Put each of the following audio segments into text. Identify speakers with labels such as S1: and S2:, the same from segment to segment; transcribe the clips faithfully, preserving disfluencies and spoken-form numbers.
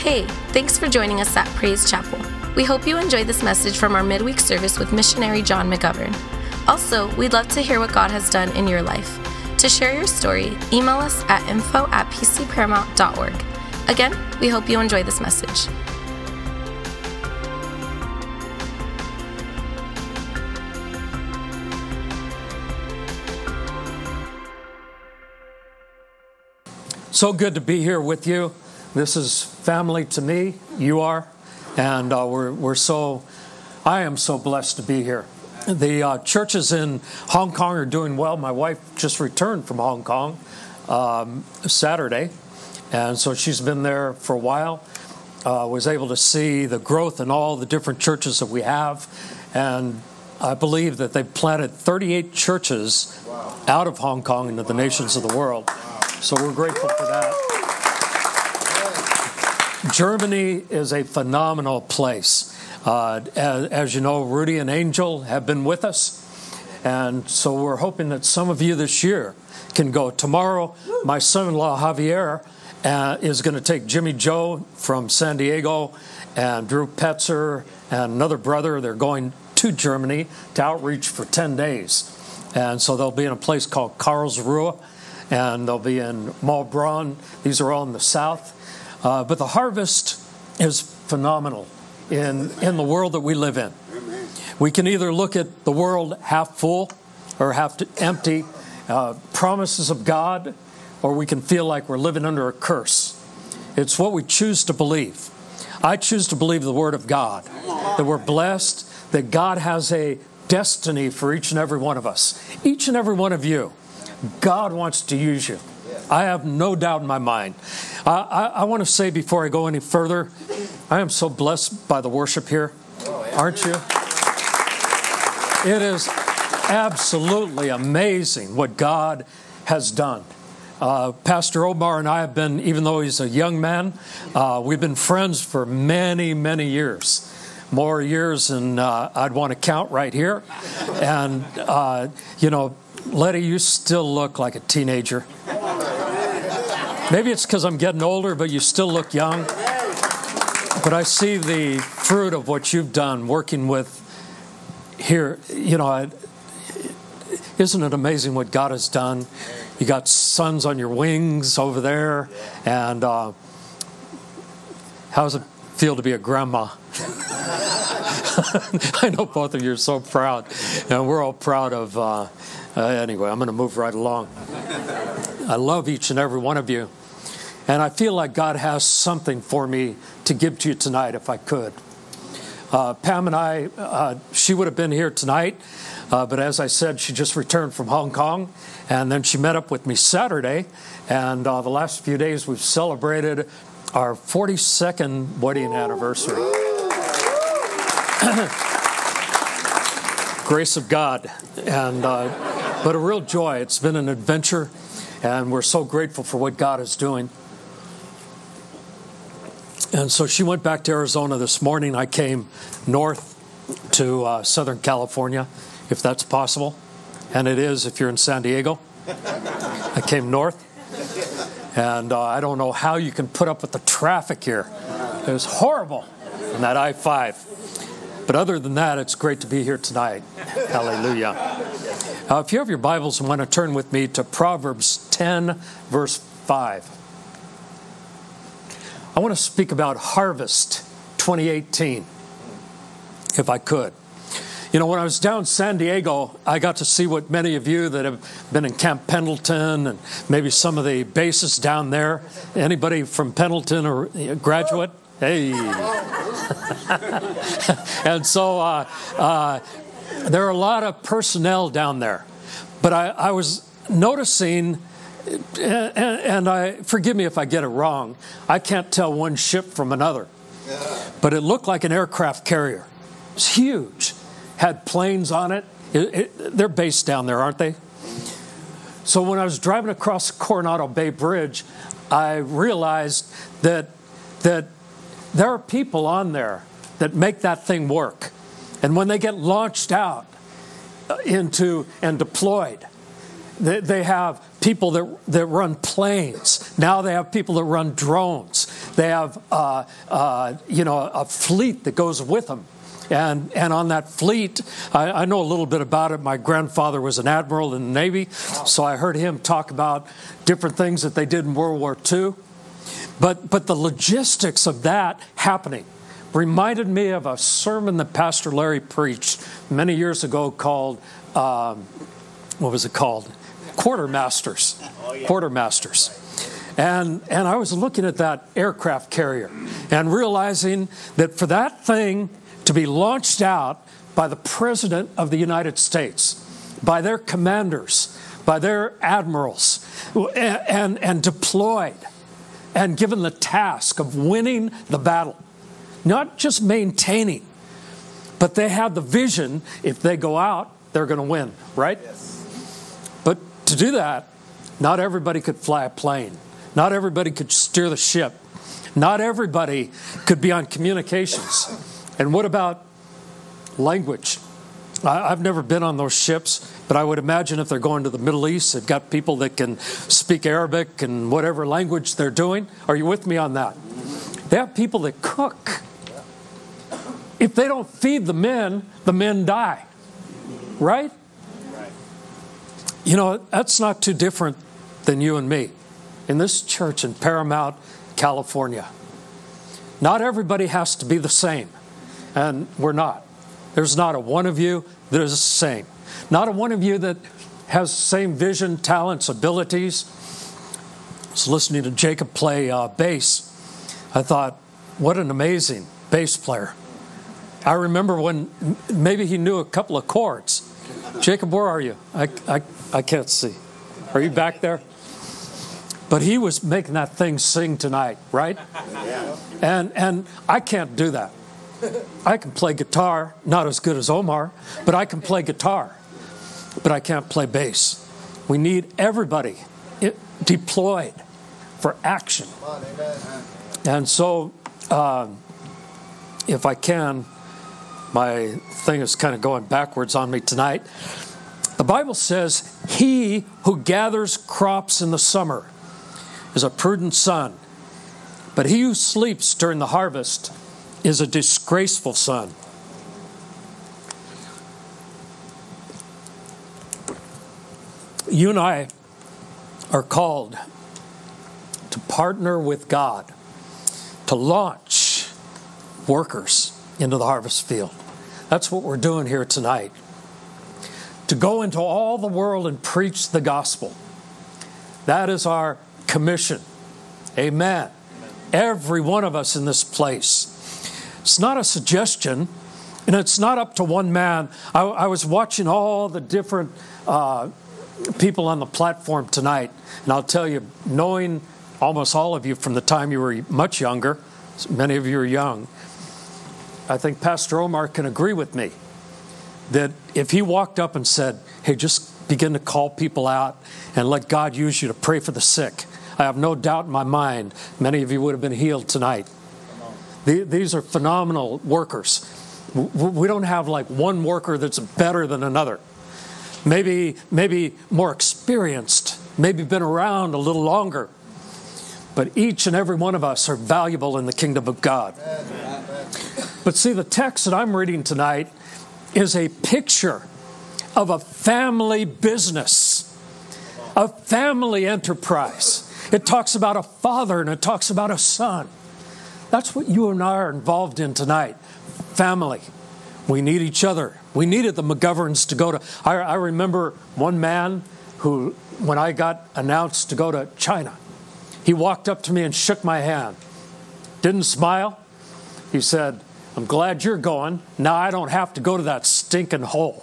S1: Hey, thanks for joining us at Praise Chapel. We hope you enjoy this message from our midweek service with missionary John McGovern. Also, we'd love to hear what God has done in your life. To share your story, email us at info at p c paramount dot org. Again, we hope you enjoy this message.
S2: So good to be here with you. This is family to me. You are. And uh, we're we're so, I am so blessed to be here. The uh, churches in Hong Kong are doing well. My wife just returned from Hong Kong um, Saturday. And so she's been there for a while. Uh, was able to see the growth in all the different churches that we have. And I believe that they've planted thirty-eight churches wow. out of Hong Kong into the nations of the world. So we're grateful for that. Germany is a phenomenal place. Uh, as, as you know, Rudy and Angel have been with us. And so we're hoping that some of you this year can go. Tomorrow, my son-in-law, Javier, uh, is going to take Jimmy Joe from San Diego and Drew Petzer and another brother. They're going to Germany to outreach for ten days. And so they'll be in a place called Karlsruhe. And they'll be in Maulbronn. These are all in the south. Uh, but the harvest is phenomenal in, in the world that we live in. We can either look at the world half full or half empty, uh, promises of God, or we can feel like we're living under a curse. It's what we choose to believe. I choose to believe the Word of God, that we're blessed, that God has a destiny for each and every one of us. Each and every one of you. God wants to use you. I have no doubt in my mind. I, I, I want to say before I go any further, I am so blessed by the worship here. Aren't you? It is absolutely amazing what God has done. Uh, Pastor Omar and I have been, even though he's a young man, uh, we've been friends for many, many years. More years than uh, I'd want to count right here. And, uh, you know, Letty, you still look like a teenager. Maybe it's because I'm getting older, but you still look young. But I see the fruit of what you've done working with here. You know, I, isn't it amazing what God has done? You got sons on your wings over there. And uh, how does it feel to be a grandma? I know both of you are so proud. And we're all proud of... Uh, Uh, anyway, I'm going to move right along. I love each and every one of you. And I feel like God has something for me to give to you tonight if I could. Uh, Pam and I, uh, she would have been here tonight. Uh, but as I said, she just returned from Hong Kong. And then she met up with me Saturday. And uh, the last few days we've celebrated our forty-second wedding anniversary. Grace of God. And... Uh, But a real joy. It's been an adventure, and we're so grateful for what God is doing. And so she went back to Arizona this morning. I came north to uh, Southern California, if that's possible. And it is if you're in San Diego. I came north. And uh, I don't know how you can put up with the traffic here. It was horrible on that I five. But other than that, it's great to be here tonight. Hallelujah. Uh, if you have your Bibles and want to turn with me to Proverbs ten, verse five. I want to speak about Harvest twenty eighteen, if I could. You know, when I was down in San Diego, I got to see what many of you that have been in Camp Pendleton and maybe some of the bases down there. Anybody from Pendleton or a graduate? Hey. And so uh, uh, there are a lot of personnel down there. But I, I was noticing, and, and I forgive me if I get it wrong, I can't tell one ship from another. But it looked like an aircraft carrier. It's huge. Had planes on it. It, it. They're based down there, aren't they? So when I was driving across the Coronado Bay Bridge, I realized that that there are people on there that make that thing work. And when they get launched out into and deployed, they, they have people that, that run planes. Now they have people that run drones. They have, uh, uh, you know, a fleet that goes with them. And and on that fleet, I, I know a little bit about it. My grandfather was an admiral in the Navy, so I heard him talk about different things that they did in World War Two. But but the logistics of that happening reminded me of a sermon that Pastor Larry preached many years ago called, um, what was it called? Quartermasters. Oh, yeah. Quartermasters. And and I was looking at that aircraft carrier and realizing that for that thing to be launched out by the President of the United States, by their commanders, by their admirals, and, and, and deployed and given the task of winning the battle, not just maintaining, but they had the vision, if they go out, they're going to win, right? Yes. But to do that, not everybody could fly a plane. Not everybody could steer the ship. Not everybody could be on communications. And what about language? I've never been on those ships, but I would imagine if they're going to the Middle East, they've got people that can speak Arabic and whatever language they're doing. Are you with me on that? They have people that cook. If they don't feed the men, the men die. Right? You know, that's not too different than you and me. In this church in Paramount, California, not everybody has to be the same. And we're not. There's not a one of you that is the same. Not a one of you that has the same vision, talents, abilities. I was listening to Jacob play uh, bass. I thought, what an amazing bass player. I remember when maybe he knew a couple of chords. Jacob, where are you? I, I, I can't see. Are you back there? But he was making that thing sing tonight, right? Yeah. And and I can't do that. I can play guitar, not as good as Omar, but I can play guitar. But I can't play bass. We need everybody deployed for action. And so, uh, if I can, my thing is kind of going backwards on me tonight. The Bible says, he who gathers crops in the summer is a prudent son, but he who sleeps during the harvest is a disgraceful son. You and I are called to partner with God to launch workers into the harvest field. That's what we're doing here tonight. To go into all the world and preach the gospel. That is our commission. Amen. Amen. Every one of us in this place. It's not a suggestion, and it's not up to one man. I, I was watching all the different uh, people on the platform tonight, and I'll tell you, knowing almost all of you from the time you were much younger, many of you are young, I think Pastor Omar can agree with me that if he walked up and said, hey, just begin to call people out and let God use you to pray for the sick, I have no doubt in my mind many of you would have been healed tonight. These are phenomenal workers. We don't have like one worker that's better than another. Maybe, maybe more experienced, maybe been around a little longer. But each and every one of us are valuable in the kingdom of God. But see, the text that I'm reading tonight is a picture of a family business, a family enterprise. It talks about a father and it talks about a son. That's what you and I are involved in tonight. Family. We need each other. We needed the McGoverns to go to... I, I remember one man who, when I got announced to go to China, he walked up to me and shook my hand. Didn't smile. He said, I'm glad you're going. Now I don't have to go to that stinking hole.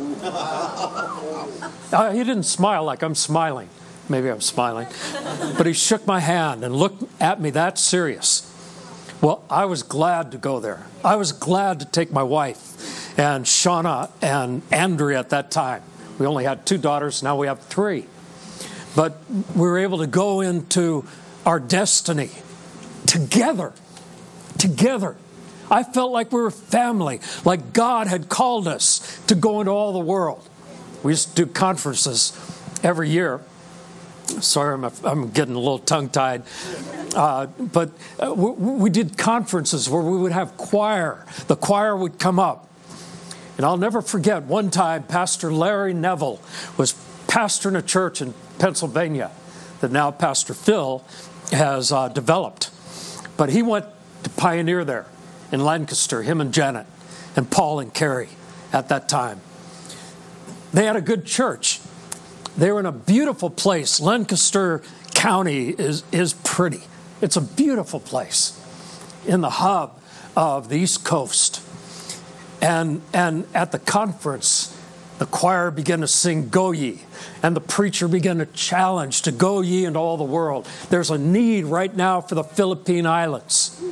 S2: uh, he didn't smile like I'm smiling. Maybe I'm smiling. But he shook my hand and looked at me that serious. Well, I was glad to go there. I was glad to take my wife and Shauna and Andrea at that time. We only had two daughters, now we have three. But we were able to go into our destiny together. Together. I felt like we were family, like God had called us to go into all the world. We used to do conferences every year. sorry, I'm, I'm getting a little tongue-tied. Uh, but uh, we, we did conferences where we would have choir. The choir would come up. And I'll never forget, one time, Pastor Larry Neville was pastoring a church in Pennsylvania that now Pastor Phil has uh, developed. But he went to pioneer there in Lancaster, him and Janet, and Paul and Carrie at that time. They had a good church. They were in a beautiful place. Lancaster County is, is pretty. It's a beautiful place in the hub of the East Coast. And, and at the conference, the choir began to sing Go Ye, and the preacher began to challenge to go ye into all the world. There's a need right now for the Philippine Islands.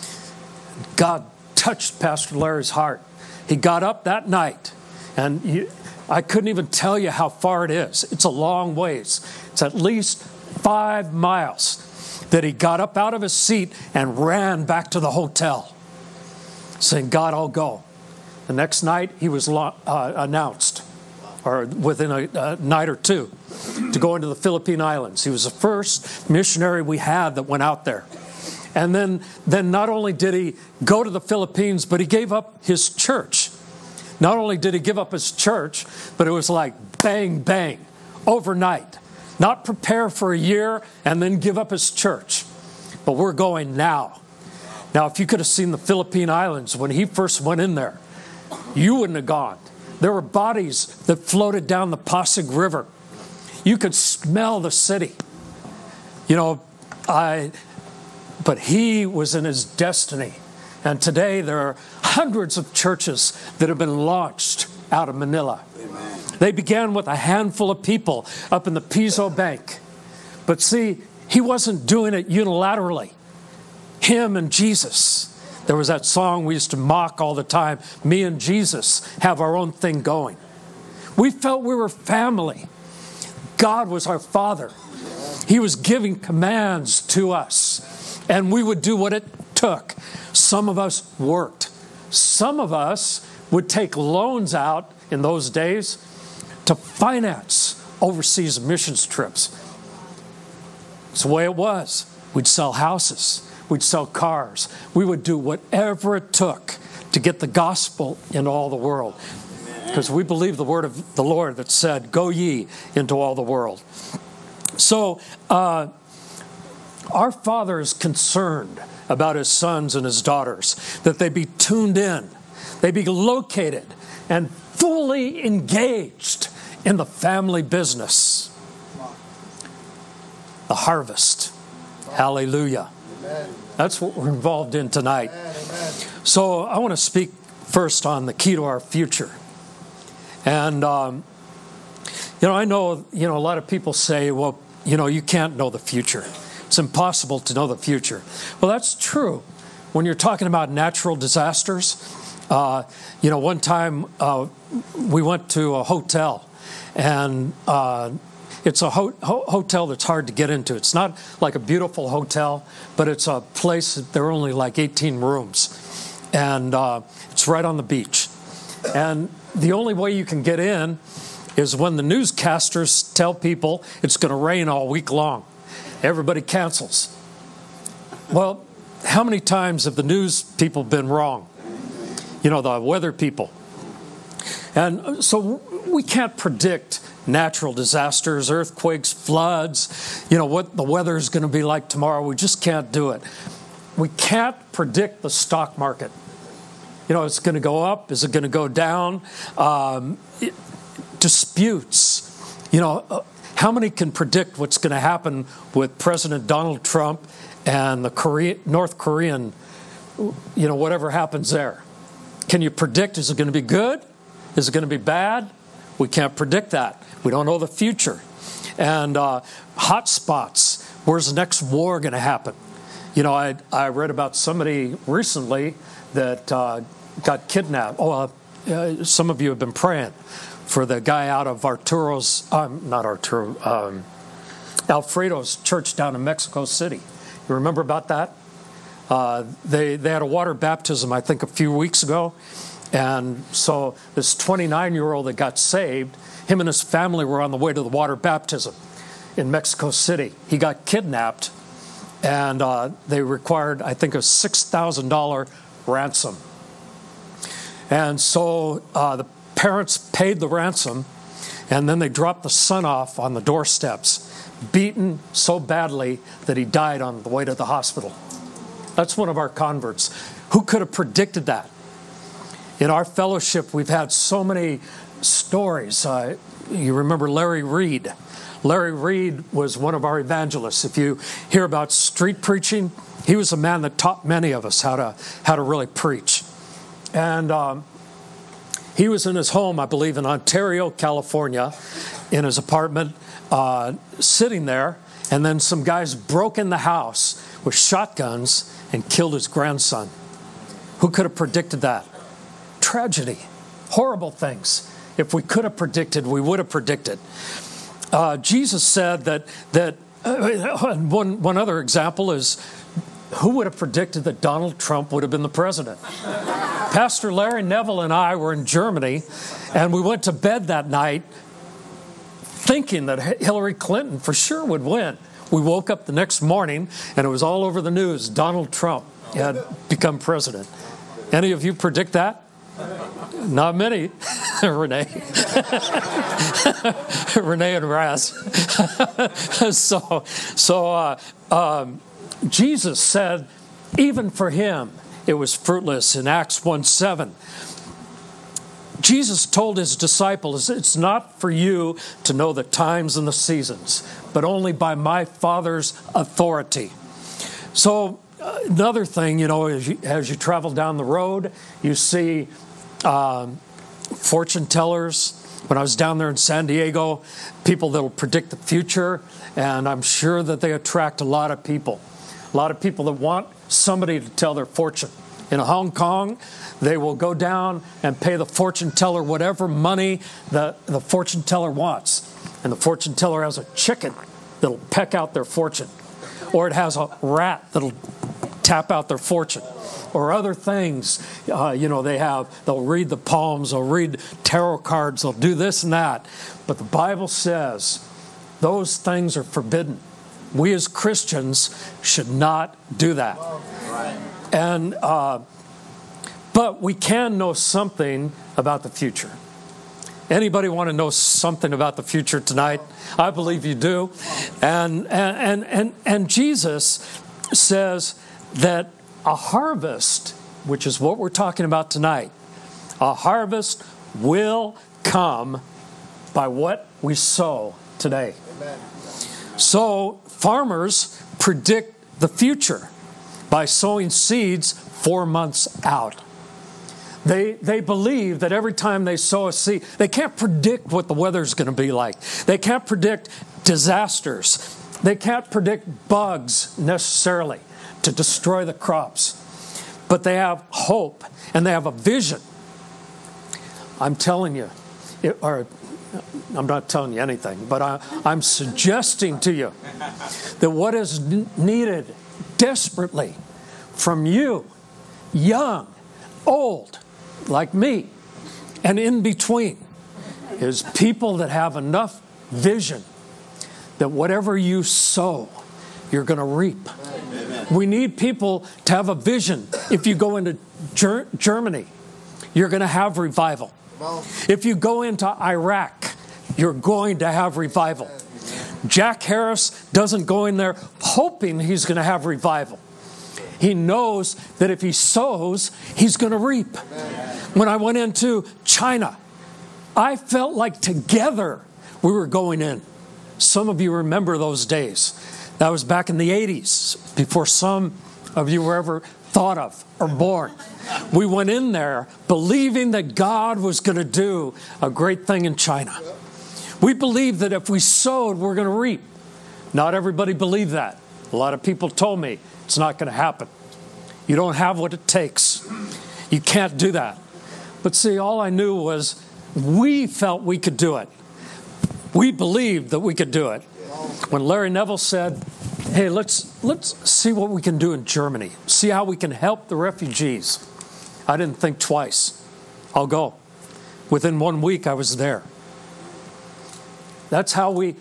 S2: God touched Pastor Larry's heart. He got up that night, and you, I couldn't even tell you how far it is. It's a long ways. It's at least five miles that he got up out of his seat and ran back to the hotel, saying, God, I'll go. The next night, he was uh, announced, or within a, a night or two, to go into the Philippine Islands. He was the first missionary we had that went out there. And then, then not only did he go to the Philippines, but he gave up his church. Not only did he give up his church, but it was like bang, bang, overnight. Not prepare for a year and then give up his church. But we're going now. Now, if you could have seen the Philippine Islands when he first went in there, you wouldn't have gone. There were bodies that floated down the Pasig River. You could smell the city. You know, I, but he was in his destiny. And today there are hundreds of churches that have been launched out of Manila. Amen. They began with a handful of people up in the Piso Bank. But see, he wasn't doing it unilaterally. Him and Jesus. There was that song we used to mock all the time, me and Jesus have our own thing going. We felt we were family. God was our Father. He was giving commands to us, and we would do what it took. Some of us worked. Some of us would take loans out in those days to finance overseas missions trips. It's the way it was. We'd sell houses. We'd sell cars. We would do whatever it took to get the gospel into all the world. Because we believe the word of the Lord that said, go ye into all the world. So uh, our Father is concerned about his sons and his daughters, that they be tuned in, they be located and fully engaged in the family business. The harvest. Hallelujah. That's what we're involved in tonight. So I want to speak first on the key to our future. And, um, you know, I know, you know, a lot of people say, well, you know, you can't know the future. It's impossible to know the future. Well, that's true. When you're talking about natural disasters, uh, you know, one time uh, we went to a hotel, and uh, it's a ho- ho- hotel that's hard to get into. It's not like a beautiful hotel, but it's a place that there are only like eighteen rooms. And uh, it's right on the beach. And the only way you can get in is when the newscasters tell people it's going to rain all week long. Everybody cancels. Well, how many times have the news people been wrong? You know, the weather people. And so we can't predict natural disasters, earthquakes, floods, you know, what the weather is going to be like tomorrow. We just can't do it. We can't predict the stock market. You know, it's going to go up. Is it going to go down? Um, it, disputes. You know, uh, how many can predict what's going to happen with President Donald Trump and the Korea, North Korean, you know, whatever happens there? Can you predict, is it going to be good? Is it going to be bad? We can't predict that. We don't know the future. And uh, hot spots, where's the next war going to happen? You know, I I read about somebody recently that uh, got kidnapped. Oh, uh, uh, some of you have been praying for the guy out of Arturo's, um, not Arturo, um, Alfredo's church down in Mexico City. You remember about that? Uh, they they had a water baptism, I think, a few weeks ago. And so this twenty-nine-year-old that got saved, him and his family were on the way to the water baptism. in Mexico City. He got kidnapped, and uh, they required, I think, a six thousand dollars ransom. And so uh, the parents paid the ransom, and then they dropped the son off on the doorsteps, beaten so badly that he died on the way to the hospital. That's one of our converts. Who could have predicted that? In our fellowship, we've had so many stories. Uh, you remember Larry Reed. Larry Reed was one of our evangelists. If you hear about street preaching, he was a man that taught many of us how to how to really preach. And um, he was in his home, I believe, in Ontario, California, in his apartment, uh, sitting there, and then some guys broke in the house with shotguns and killed his grandson. Who could have predicted that? Tragedy, horrible things. If we could have predicted, we would have predicted. Uh, Jesus said that that uh, one one other example is, who would have predicted that Donald Trump would have been the president? Pastor Larry Neville and I were in Germany, and we went to bed that night thinking that Hillary Clinton for sure would win. We woke up the next morning, and it was all over the news. Donald Trump had become president. Any of you predict that? Not many. Renee. Renee and Raz. so, so uh, um, Jesus said, even for him, it was fruitless in Acts one seven. Jesus told his disciples, it's not for you to know the times and the seasons, but only by my Father's authority. So uh, another thing, you know, as you, as you travel down the road, you see um, fortune tellers. When I was down there in San Diego, people that will predict the future, and I'm sure that they attract a lot of people. A lot of people that want somebody to tell their fortune. In Hong Kong, they will go down and pay the fortune teller whatever money the, the fortune teller wants. And the fortune teller has a chicken that'll peck out their fortune. Or it has a rat that'll tap out their fortune. Or other things, uh, you know, they have, they'll read the palms, they'll read tarot cards, they'll do this and that. But the Bible says those things are forbidden. We as Christians should not do that. And uh, but we can know something about the future. Anybody want to know something about the future tonight? I believe you do. And and and and, and Jesus says that a harvest, which is what we're talking about tonight, a harvest will come by what we sow today. Amen. So farmers predict the future by sowing seeds four months out. They they believe that every time they sow a seed, they can't predict what the weather's going to be like. They can't predict disasters. They can't predict bugs necessarily to destroy the crops. But they have hope and they have a vision. I'm telling you, it, or I'm not telling you anything, but I, I'm suggesting to you that what is needed desperately from you, young, old, like me, and in between, is people that have enough vision that whatever you sow, you're going to reap. Amen. We need people to have a vision. If you go into Ger- Germany, you're going to have revival. If you go into Iraq, you're going to have revival. Jack Harris doesn't go in there hoping he's going to have revival. He knows that if he sows, he's going to reap. When I went into China, I felt like together we were going in. Some of you remember those days. That was back in the eighties, before some of you were ever thought of or born. We went in there believing that God was going to do a great thing in China. We believed that if we sowed, we're going to reap. Not everybody believed that. A lot of people told me it's not going to happen. You don't have what it takes. You can't do that. But see, all I knew was we felt we could do it. We believed that we could do it. When Larry Neville said, hey, let's let's see what we can do in Germany. See how we can help the refugees. I didn't think twice. I'll go. Within one week, I was there. That's how we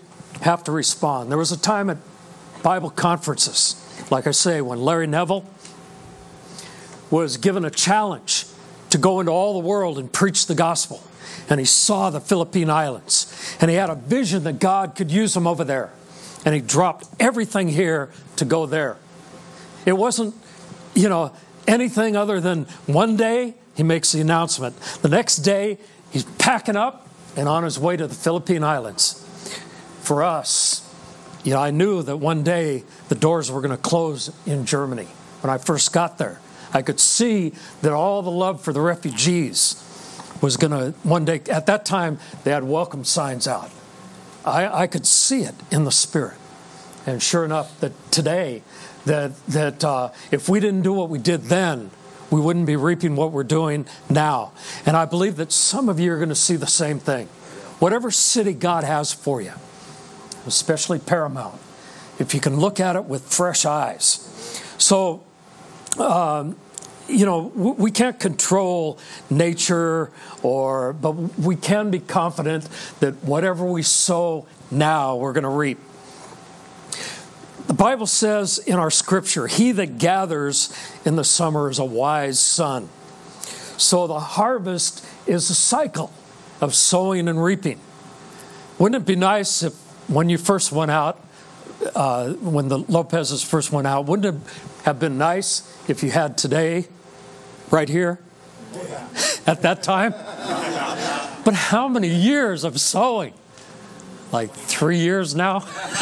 S2: have to respond. There was a time at Bible conferences, like I say, when Larry Neville was given a challenge to go into all the world and preach the gospel. And he saw the Philippine Islands. And he had a vision that God could use him over there. And he dropped everything here to go there. It wasn't, you know, anything other than one day he makes the announcement. The next day he's packing up and on his way to the Philippine Islands. For us, you know, I knew that one day the doors were going to close in Germany. When I first got there, I could see that all the love for the refugees was going to one day, at that time, they had welcome signs out. I, I could see it in the spirit. And sure enough, that today, that, that uh, if we didn't do what we did then, we wouldn't be reaping what we're doing now. And I believe that some of you are going to see the same thing. Whatever city God has for you, especially Paramount, if you can look at it with fresh eyes. So, um, you know, we can't control nature, or, but we can be confident that whatever we sow now, we're going to reap. The Bible says in our scripture, he that gathers in the summer is a wise son. So the harvest is a cycle of sowing and reaping. Wouldn't it be nice if when you first went out, uh, when the Lopez's first went out, wouldn't it have been nice if you had today right here at that time? But how many years of sowing? Like three years now?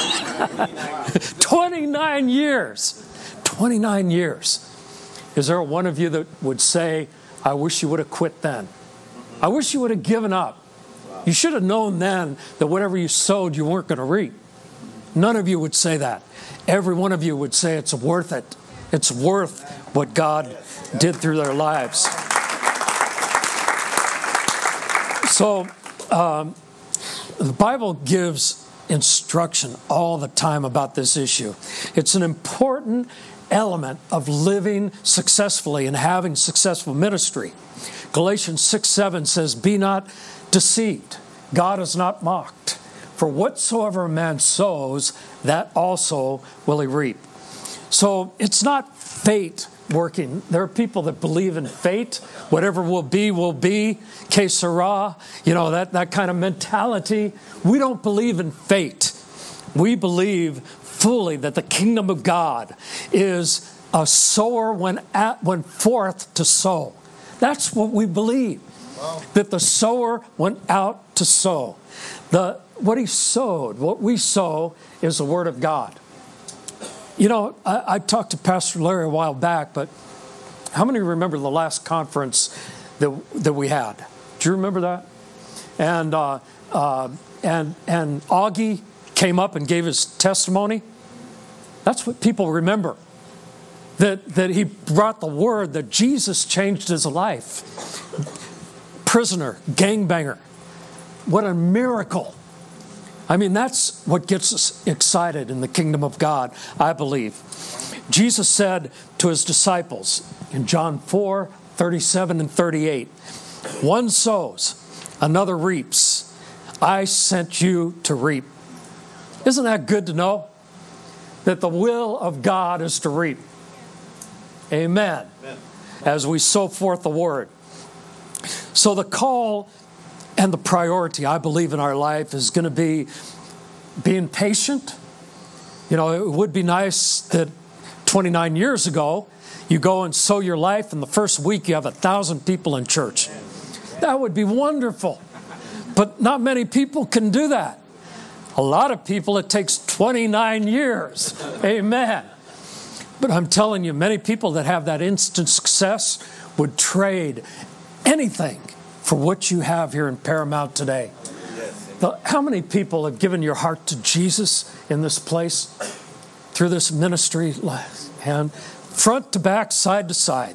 S2: twenty-nine years. twenty-nine years. Is there one of you that would say, I wish you would have quit then? I wish you would have given up. You should have known then that whatever you sowed, you weren't going to reap. None of you would say that. Every one of you would say it's worth it. It's worth what God did through their lives. So, um, the Bible gives instruction all the time about this issue. It's an important element of living successfully and having successful ministry. Galatians six seven says, be not deceived. God is not mocked. For whatsoever a man sows, that also will he reap. So it's not fate working. There are people that believe in fate. Whatever will be, will be. Que sera. You know, that, that kind of mentality. We don't believe in fate. We believe fully that the kingdom of God is a sower went, at, went forth to sow. That's what we believe. Wow. That the sower went out to sow. The what he sowed, what we sow, is the word of God. You know, I, I talked to Pastor Larry a while back, but how many remember the last conference that that we had? Do you remember that? And uh, uh, and and Augie came up and gave his testimony. That's what people remember. That that he brought the word that Jesus changed his life. Prisoner, gangbanger. What a miracle. I mean, that's what gets us excited in the kingdom of God, I believe. Jesus said to his disciples in John four, thirty-seven and thirty-eight, one sows, another reaps. I sent you to reap. Isn't that good to know? That the will of God is to reap. Amen. Amen. As we sow forth the word. So the call and the priority, I believe, in our life is going to be being patient. You know, it would be nice that twenty-nine years ago, you go and sow your life, and the first week you have a thousand people in church. That would be wonderful. But not many people can do that. A lot of people, it takes twenty-nine years. Amen. But I'm telling you, many people that have that instant success would trade anything for what you have here in Paramount today. The, how many people have given your heart to Jesus in this place through this ministry? And front to back, side to side.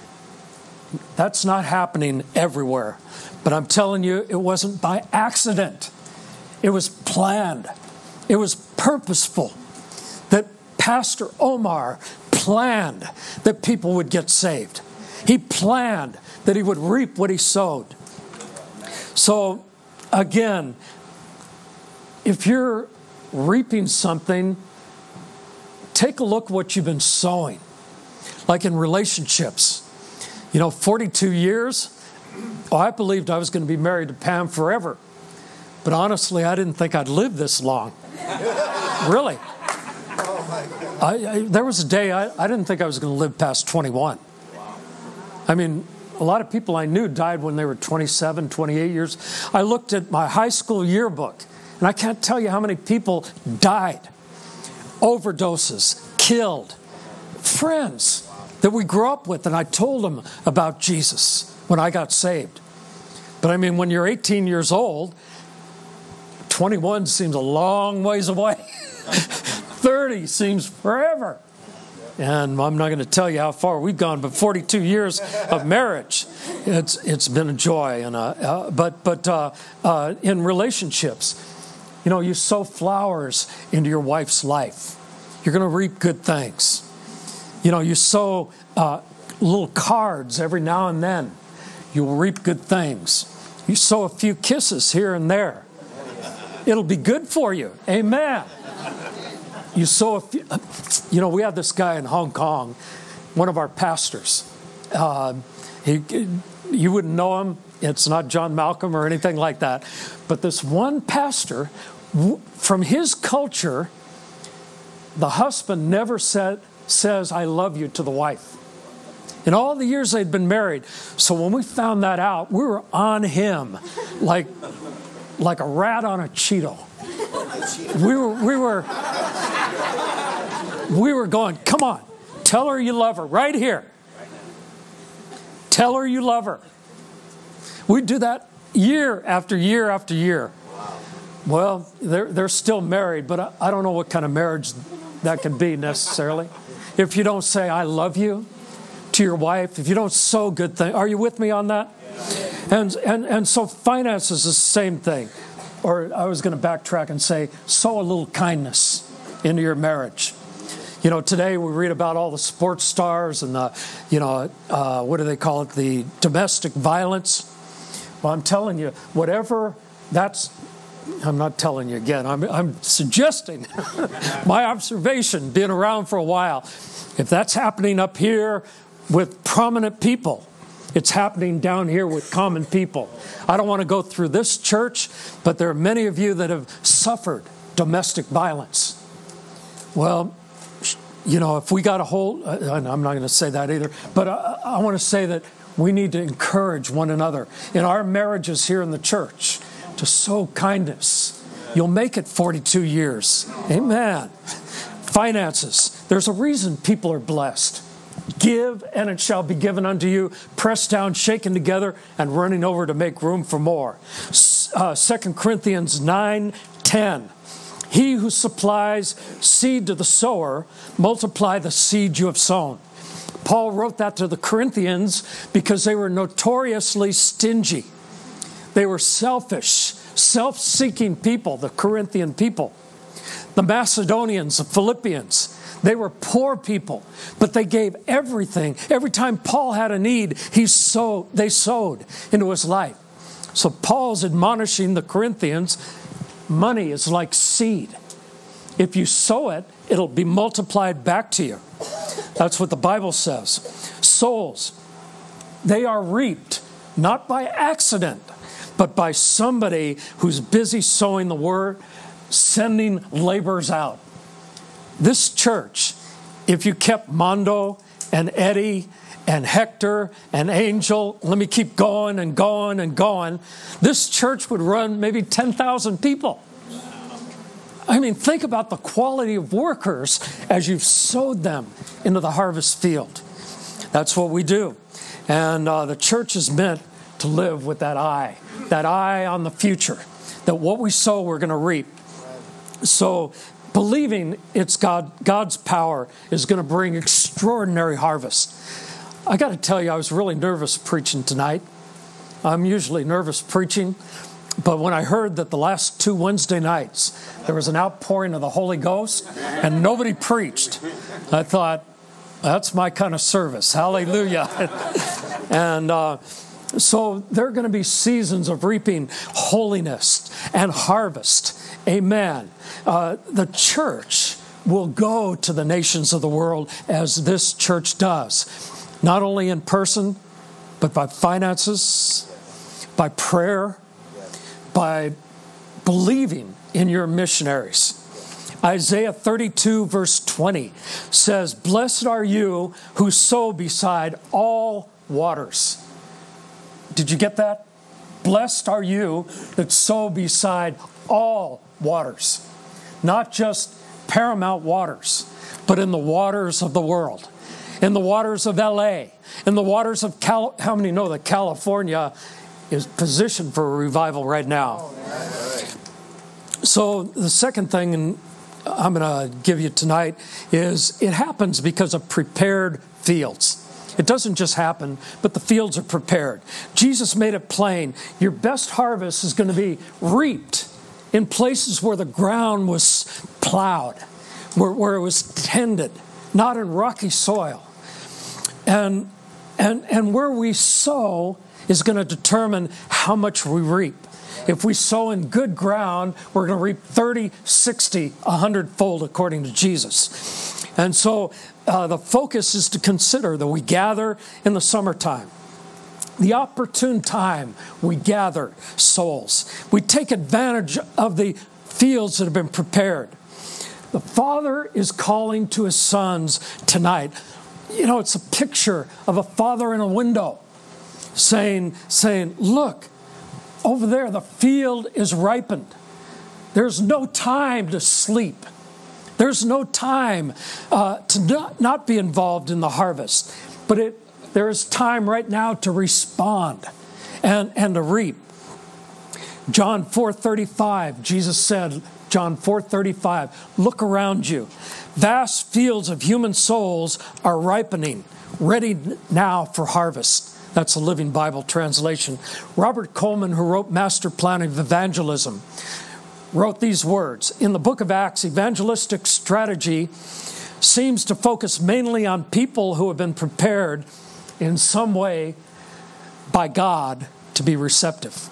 S2: That's not happening everywhere. But I'm telling you, it wasn't by accident. It was planned. It was purposeful. That Pastor Omar planned that people would get saved. He planned that he would reap what he sowed. So, again, if you're reaping something, take a look what you've been sowing. Like in relationships. You know, forty-two years, oh, I believed I was going to be married to Pam forever. But honestly, I didn't think I'd live this long. Really. I, I, there was a day I, I didn't think I was going to live past twenty-one. I mean, a lot of people I knew died when they were twenty-seven, twenty-eight years. I looked at my high school yearbook, and I can't tell you how many people died. Overdoses, killed, friends that we grew up with, and I told them about Jesus when I got saved. But I mean, when you're eighteen years old, twenty-one seems a long ways away. thirty seems forever. And I'm not going to tell you how far we've gone, but forty-two years of marriage, it's it's been a joy. And uh, uh, but but uh, uh, in relationships, you know, you sow flowers into your wife's life, you're going to reap good things. You know, you sow uh, little cards every now and then, you'll reap good things. You sow a few kisses here and there, it'll be good for you. Amen. You sow a few, you know, we have this guy in Hong Kong, one of our pastors. Uh, he, you wouldn't know him. It's not John Malcolm or anything like that. But this one pastor, from his culture, the husband never said, says, I love you to the wife. In all the years they'd been married. So when we found that out, we were on him like, like a rat on a Cheeto. We were, we were, we were going, come on, tell her you love her right here. Tell her you love her. We'd do that year after year after year. Well, they're, they're still married, but I, I don't know what kind of marriage that can be necessarily. If you don't say, I love you to your wife, if you don't sow good things, are you with me on that? And, and, and so finances is the same thing. Or I was going to backtrack and say, sow a little kindness into your marriage. You know, today we read about all the sports stars and the, you know, uh, what do they call it? The domestic violence. Well, I'm telling you, whatever that's, I'm not telling you again, I'm, I'm suggesting my observation, being around for a while. If that's happening up here with prominent people, it's happening down here with common people. I don't want to go through this church, but there are many of you that have suffered domestic violence. Well, you know, if we got a hold, I'm not going to say that either, but I, I want to say that we need to encourage one another in our marriages here in the church to sow kindness. You'll make it forty-two years. Amen. Finances. There's a reason people are blessed. Give, and it shall be given unto you, pressed down, shaken together, and running over to make room for more. Uh, Second Corinthians nine ten. He who supplies seed to the sower, multiply the seed you have sown. Paul wrote that to the Corinthians because they were notoriously stingy. They were selfish, self-seeking people, the Corinthian people. The Macedonians, the Philippians, they were poor people, but they gave everything. Every time Paul had a need, he sowed, they sowed into his life. So Paul's admonishing the Corinthians, money is like seed. If you sow it, it'll be multiplied back to you. That's what the Bible says. Souls, they are reaped, not by accident, but by somebody who's busy sowing the word, sending laborers out. This church, if you kept Mondo and Eddie and Hector and Angel, let me keep going and going and going, this church would run maybe ten thousand people. I mean, think about the quality of workers as you've sowed them into the harvest field. That's what we do. And uh, the church is meant to live with that eye, that eye on the future, that what we sow, we're going to reap. So believing it's God, God's power is going to bring extraordinary harvest. I got to tell you, I was really nervous preaching tonight. I'm usually nervous preaching, but when I heard that the last two Wednesday nights there was an outpouring of the Holy Ghost and nobody preached, I thought, that's my kind of service. Hallelujah. and uh, So there are going to be seasons of reaping holiness and harvest. Amen. Uh, the church will go to the nations of the world as this church does, not only in person, but by finances, by prayer, by believing in your missionaries. Isaiah thirty-two verse twenty says, "Blessed are you who sow beside all waters." Did you get that? Blessed are you that sow beside all waters. Not just paramount waters, but in the waters of the world. In the waters of L A. In the waters of Cal. How many know that California is positioned for a revival right now? So the second thing, and I'm going to give you tonight, is it happens because of prepared fields. It doesn't just happen, but the fields are prepared. Jesus made it plain. Your best harvest is going to be reaped in places where the ground was plowed, where, where it was tended, not in rocky soil. And, and, and where we sow is going to determine how much we reap. If we sow in good ground, we're going to reap thirty, sixty, one hundred fold according to Jesus. And so uh, the focus is to consider that we gather in the summertime. The opportune time we gather souls. We take advantage of the fields that have been prepared. The Father is calling to His sons tonight. You know, it's a picture of a father in a window saying, saying, look, over there, the field is ripened. There's no time to sleep. There's no time uh, to not, not be involved in the harvest. But it, there is time right now to respond and, and to reap. John four thirty-five, Jesus said, John four thirty-five, look around you. Vast fields of human souls are ripening, ready now for harvest. That's a Living Bible translation. Robert Coleman, who wrote Master Plan of Evangelism, wrote these words. In the book of Acts, evangelistic strategy seems to focus mainly on people who have been prepared in some way by God to be receptive.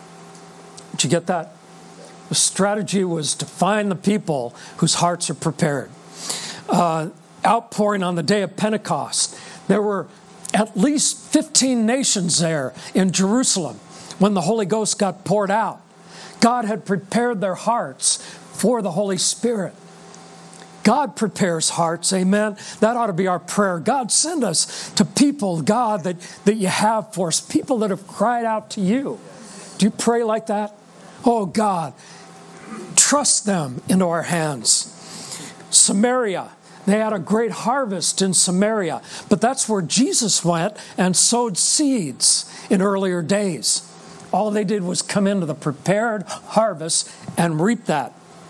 S2: Did you get that? The strategy was to find the people whose hearts are prepared. Uh, outpouring on the day of Pentecost, there were at least fifteen nations there in Jerusalem when the Holy Ghost got poured out. God had prepared their hearts for the Holy Spirit. God prepares hearts, amen. That ought to be our prayer. God, send us to people, God, that, that you have for us, people that have cried out to you. Do you pray like that? Oh, God, trust them into our hands. Samaria. They had a great harvest in Samaria, but that's where Jesus went and sowed seeds in earlier days. All they did was come into the prepared harvest and reap that.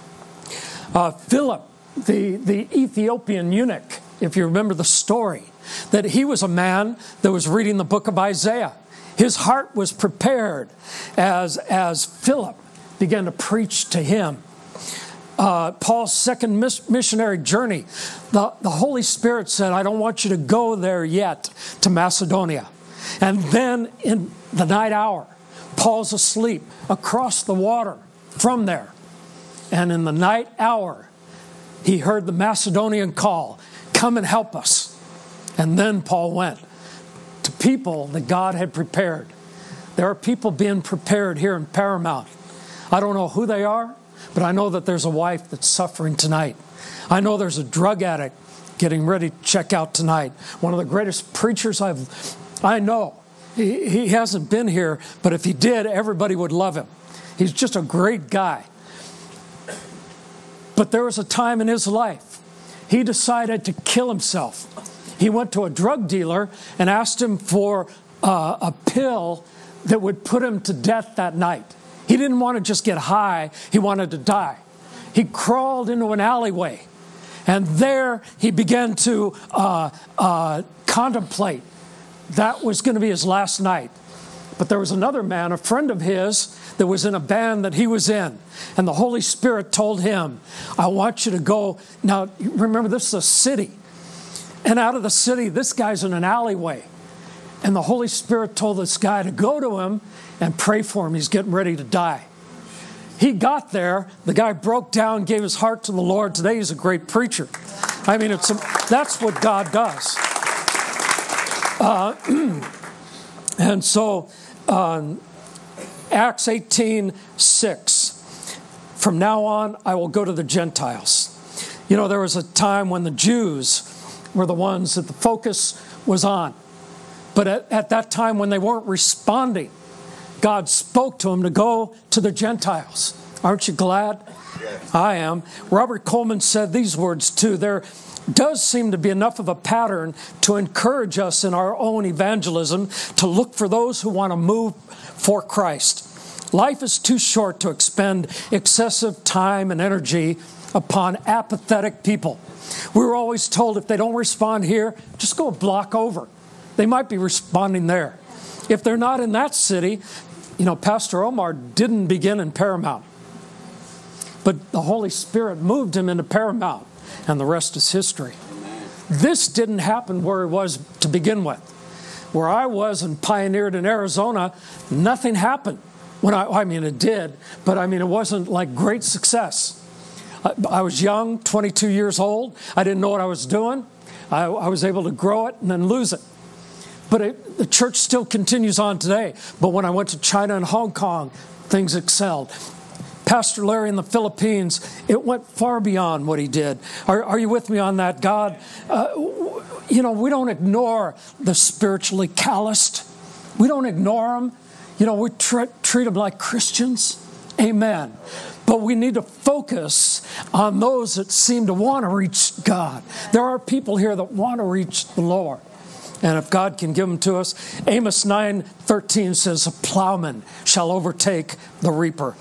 S2: Uh, Philip, the, the Ethiopian eunuch, if you remember the story, that he was a man that was reading the book of Isaiah. His heart was prepared as, as Philip began to preach to him. Uh, Paul's second mis- missionary journey, the, the Holy Spirit said, I don't want you to go there yet to Macedonia. And then in the night hour, Paul's asleep across the water from there. And in the night hour, he heard the Macedonian call, come and help us. And then Paul went to people that God had prepared. There are people being prepared here in Paramount. I don't know who they are, but I know that there's a wife that's suffering tonight. I know there's a drug addict getting ready to check out tonight. One of the greatest preachers I've, I know. He, he hasn't been here, but if he did, everybody would love him. He's just a great guy. But there was a time in his life, he decided to kill himself. He went to a drug dealer and asked him for uh, a pill that would put him to death that night. He didn't want to just get high, he wanted to die. He crawled into an alleyway, and there he began to uh, uh, contemplate. That was going to be his last night. But there was another man, a friend of his, that was in a band that he was in. And the Holy Spirit told him, I want you to go. Now, remember, this is a city. And out of the city, this guy's in an alleyway. And the Holy Spirit told this guy to go to him and pray for him. He's getting ready to die. He got there. The guy broke down, gave his heart to the Lord. Today he's a great preacher. I mean, it's a, that's what God does. Uh, and so, um, Acts eighteen six. From now on, I will go to the Gentiles. You know, there was a time when the Jews were the ones that the focus was on. But at, at that time when they weren't responding, God spoke to them to go to the Gentiles. Aren't you glad? Yes. I am. Robert Coleman said these words too. There does seem to be enough of a pattern to encourage us in our own evangelism to look for those who want to move for Christ. Life is too short to expend excessive time and energy upon apathetic people. We were always told if they don't respond here, just go a block over. They might be responding there. If they're not in that city, you know, Pastor Omar didn't begin in Paramount. But the Holy Spirit moved him into Paramount, and the rest is history. This didn't happen where it was to begin with. Where I was and pioneered in Arizona, nothing happened. When I, I mean, it did, but I mean, it wasn't like great success. I, I was young, twenty-two years old. I didn't know what I was doing. I, I was able to grow it and then lose it. But it, the church still continues on today. But when I went to China and Hong Kong, things excelled. Pastor Larry in the Philippines, it went far beyond what he did. Are, are you with me on that? God, uh, you know, we don't ignore the spiritually calloused. We don't ignore them. You know, we tr- treat them like Christians. Amen. But we need to focus on those that seem to want to reach God. There are people here that want to reach the Lord. And if God can give them to us, Amos nine thirteen says, a plowman shall overtake the reaper.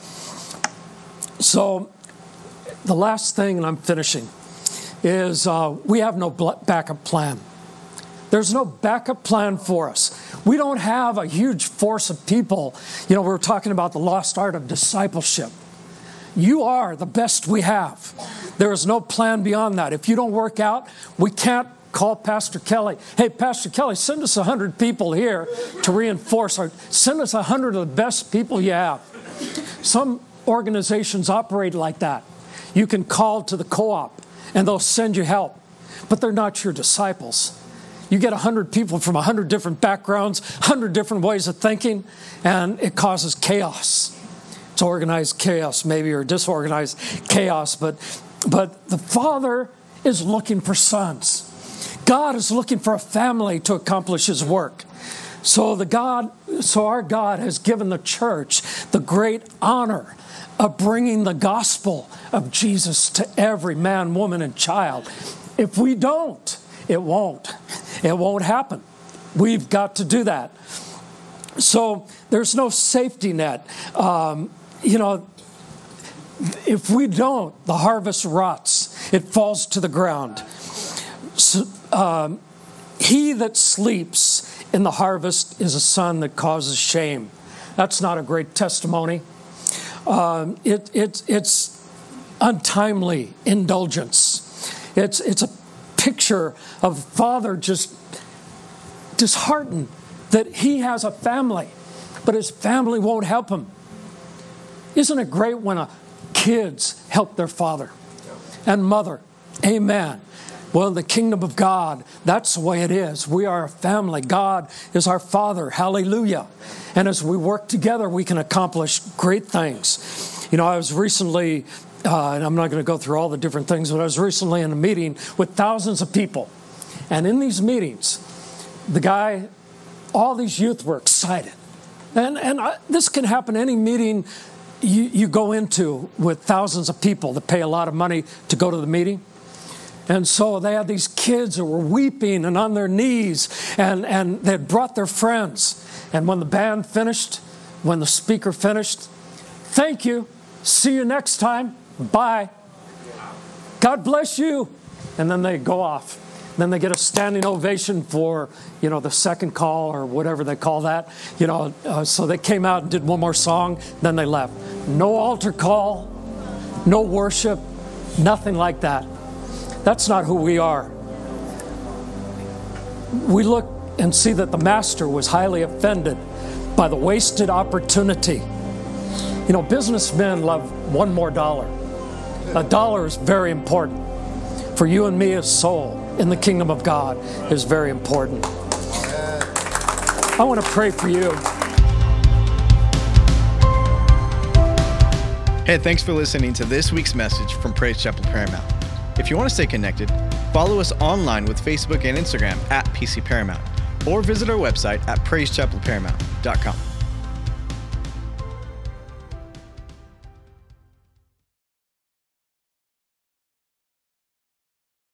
S2: So the last thing, and I'm finishing, is uh, we have no backup plan. There's no backup plan for us. We don't have a huge force of people. You know, we were talking about the lost art of discipleship. You are the best we have. There is no plan beyond that. If you don't work out, we can't call Pastor Kelly. Hey, Pastor Kelly, send us one hundred people here to reinforce our... Send us one hundred of the best people you have. Some organizations operate like that. You can call to the co-op and they'll send you help, but they're not your disciples. You get one hundred people from one hundred different backgrounds, one hundred different ways of thinking, and it causes chaos. It's organized chaos, maybe, or disorganized chaos, but, but the Father is looking for sons. God is looking for a family to accomplish His work. So the God, so our God has given the church the great honor of bringing the gospel of Jesus to every man, woman, and child. If we don't, it won't. It won't happen. We've got to do that. So there's no safety net. Um, you know, if we don't, the harvest rots. It falls to the ground. So, um, he that sleeps in the harvest is a son that causes shame. That's not a great testimony. Um, it, it, it's untimely indulgence. It's, it's a picture of a father just disheartened that he has a family, but his family won't help him. Isn't it great when a kids help their father and mother? Amen. Well, in the kingdom of God, that's the way it is. We are a family. God is our Father. Hallelujah. And as we work together, we can accomplish great things. You know, I was recently, uh, and I'm not going to go through all the different things, but I was recently in a meeting with thousands of people. And in these meetings, the guy, all these youth were excited. And, and I, this can happen any meeting you, you go into with thousands of people that pay a lot of money to go to the meeting. And so they had these kids who were weeping and on their knees, and, and they had brought their friends. And when the band finished, when the speaker finished, thank you, see you next time, bye. God bless you. And then they go off. Then they get a standing ovation for, you know, the second call or whatever they call that. You know, uh, so they came out and did one more song, then they left. No altar call, no worship, nothing like that. That's not who we are. We look and see that the master was highly offended by the wasted opportunity. You know, businessmen love one more dollar. A dollar is very important. For you and me, a soul in the kingdom of God is very important. I want to pray for you.
S3: Hey, thanks for listening to this week's message from Praise Chapel Paramount. If you want to stay connected, follow us online with Facebook and Instagram at P C Paramount, or visit our website at praise chapel paramount dot com.